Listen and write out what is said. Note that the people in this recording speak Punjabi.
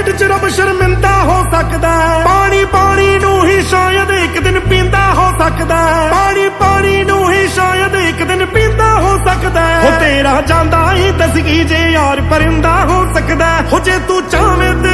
ਐਂਡ ਚ ਰੱਬ ਸ਼ਰਮਿੰਦਾ ਹੋ ਸਕਦਾ। ਪਾਣੀ ਪਾਣੀ ਨੂੰ ਹੀ ਸ਼ਾਇਦ ਇੱਕ ਦਿਨ ਪੀਂਦਾ ਹੋ ਸਕਦਾ। ਪਾਣੀ ਪਾਣੀ ਨੂੰ ਹੀ ਸ਼ਾਇਦ ਇੱਕ ਦਿਨ ਪੀਂਦਾ ਹੋ ਸਕਦਾ। ਹੋ ਤੇਰਾ ਜਾਂਦਾ ਹੀ ਦਸਗੀ ਜੇ ਯਾਰ ਪਰਿੰਦਾ ਹੋ ਸਕਦਾ। ਹੋ ਜੇ ਤੂੰ ਚਾਵੇਂ